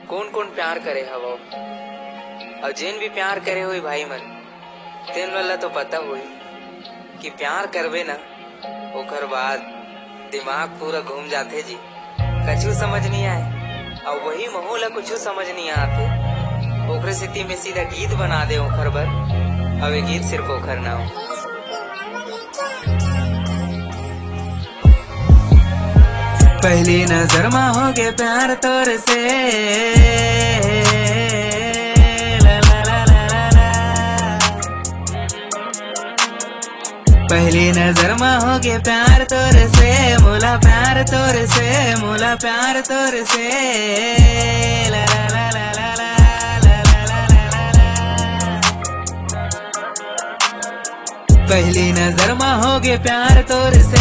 कौन कौन प्यार करे हवो और जिन भी प्यार करे हुई भाई मन तेन वाला तो पता हुई कि प्यार करवे ना ओकर बाद दिमाग पूरा घूम जाते जी, कछु समझ नहीं आए और वही माहौल कुछ समझ नहीं आते। ओकरे स्थिति में सीधा गीत बना दे ओकर बर, अब ये गीत सिर्फ ओकर ना हो। पहली नजर में हो गए प्यार तोर से, ला ला ला ला ला। पहली नजर में हो गए प्यार तोर से, मोला प्यार तोर से, मोला प्यार तोर से, ला ला ला ला ला ला ला ला ला। पहली नजर में हो गए प्यार तोर से,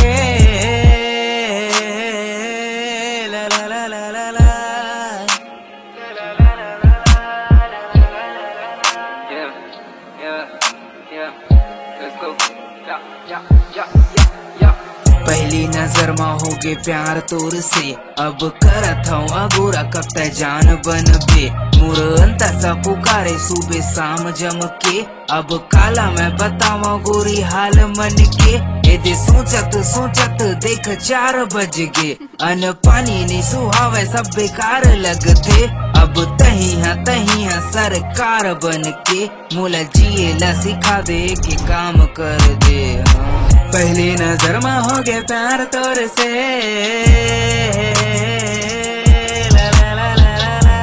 पहली नजर में हो गए प्यार तोर से, अब करत हूँ अगोरा कब तक जान बन बे। मोर अंता सा पुकारे सुबह शाम जम के, अब काला मैं बतावा गोरी हाल मन के। यदि सोचत सोचत देख 4 बज गे, अन पानी नहीं सुहावे सब बेकार लगते। अब तही है सरकार बन के, मोला जिए ला सिखा दे के काम कर दे। पहली नजर में हो गए प्यार तोर से, ला ला ला ला ला।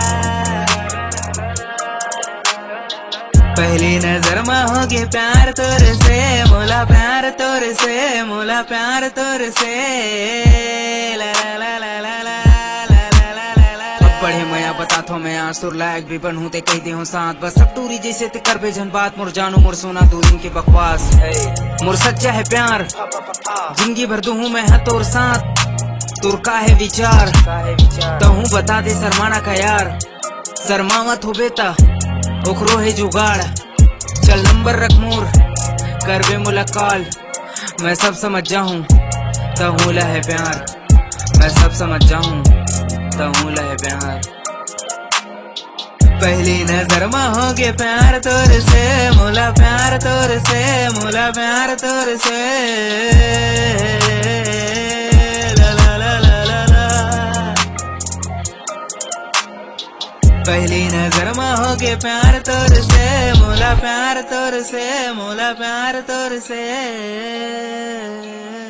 पहली नजर में हो गए प्यार तोर से, मोला प्यार तोर से, मोला प्यार तोर से, ला ला ला ला ला ला। बढ़े मैं बतात हो मैं आज तुर लायक भी बनूं ते कह दे हूँ साथ, बस सब टूरी जैसे ते कर बे जन बात। मोर जानू मोर सोना दूरिन के बकवास, मोर सच्चा है प्यार जिंदगी भर दूं मैं है तोर साथ। तुर का है विचार तो हूँ बता दे शर्माना का यार, शर्मावत हो बेटा ओखरो है जुगाड़। चल नंबर रख मोर कर बे मुलाकात, मैं सब समझ जाऊं तो होला है प्यार, मैं सब समझ जाऊं तो होला है प्यार। पहली नजर में हो गए प्यार तोर से, मोला प्यार तोर से, मोला प्यार तोर से, ला ला ला ला ला ला। पहली नजर में हो गए प्यार तोर से, मोला प्यार तोर से, मोला प्यार तोर से।